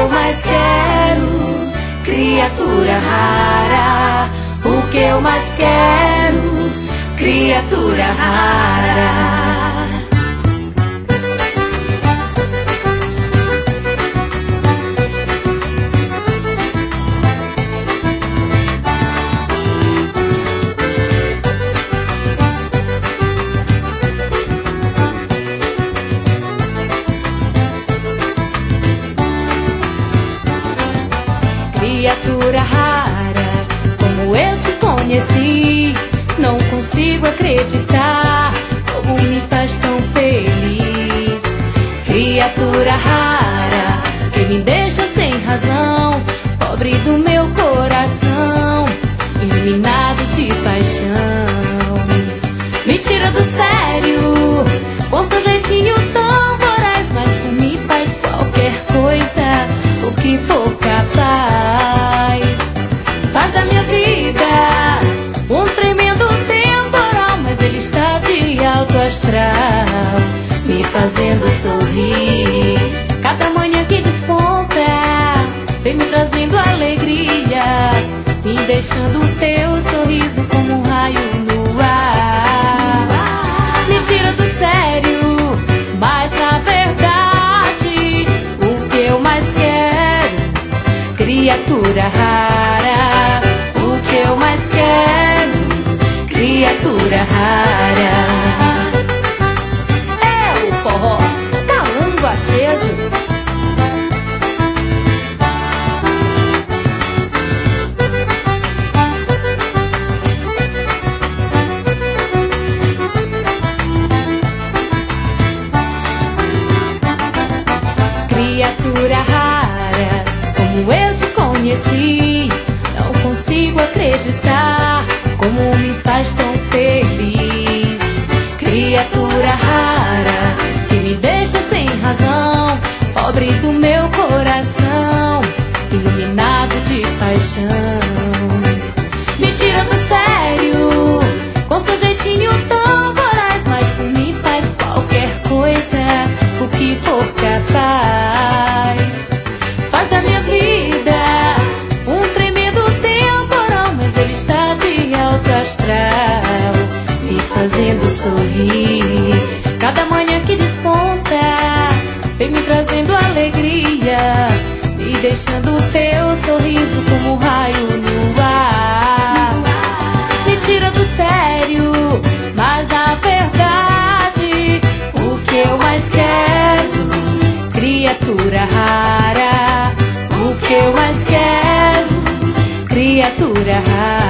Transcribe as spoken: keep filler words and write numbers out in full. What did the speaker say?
eu mais quero, criatura rara. O que eu mais quero, criatura rara. Criatura rara, como eu te conheci, não consigo acreditar como me faz tão feliz. Criatura rara, que me deixa sem razão, pobre do meu coração, iluminado de paixão. Me tira do sério, com seu jeitinho tão voraz, mas por mim faz qualquer coisa, o que for capaz. Faz da minha vida um tremendo temporal, mas ele está de alto astral, me fazendo sorrir. Cada manhã que desponta, vem me trazendo alegria, me deixando o teu sorriso como um raio no ar. Me tira do sério, mas na verdade, o que eu mais quero, criatura rara. O que eu mais quero, criatura rara. É o forró, calango aceso. Criatura rara, como eu te conheci, não consigo acreditar como me faz tão feliz. Criatura rara, que me deixa sem razão, pobre do meu coração, iluminado de paixão. Me tira do sério, com seu jeitinho tão voraz, mas por mim faz qualquer coisa, o que for capaz. Faz da minha vida um tremendo temporal, mas ele está de alto astral, me fazendo sorrir. Cada manhã que desponta, vem me trazendo alegria, me deixando o teu sorriso como um raio no ar. Me tira do sério, mas na verdade, o que eu mais quero, criatura rara. O que eu mais quero, criatura rara.